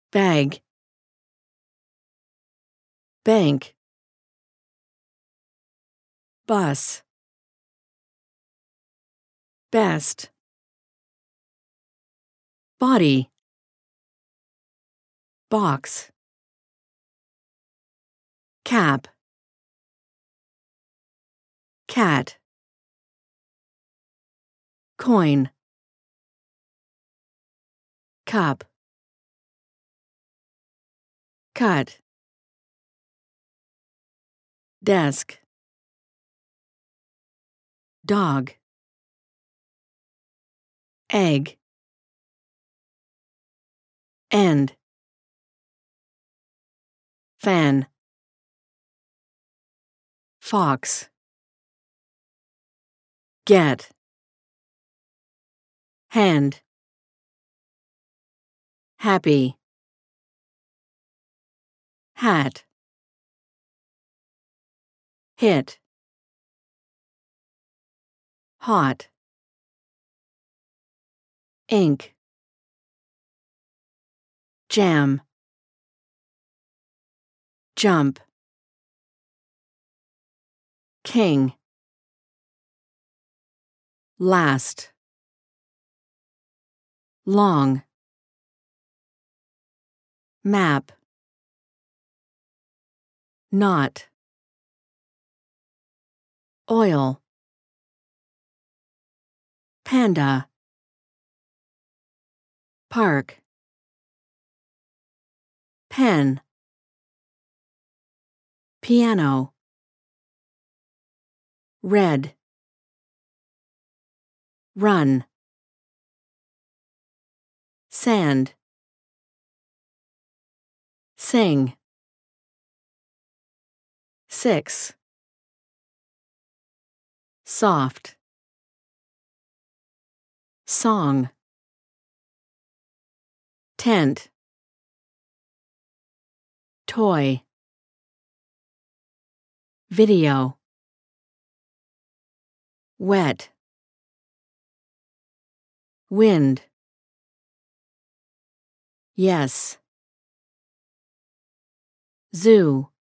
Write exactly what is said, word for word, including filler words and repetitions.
Bag, bank, bus, best, body, box, cap, cat, coin, cup, cut, desk, dog, egg, end, fan, fox, get, hand, happy, hat, hit, hot, ink, jam, jump, king, last, long, map, not, oil, panda, park, pen, piano, red, run, sand, sing, six, soft, song, tent, toy, video, wet, wind, yes, zoo,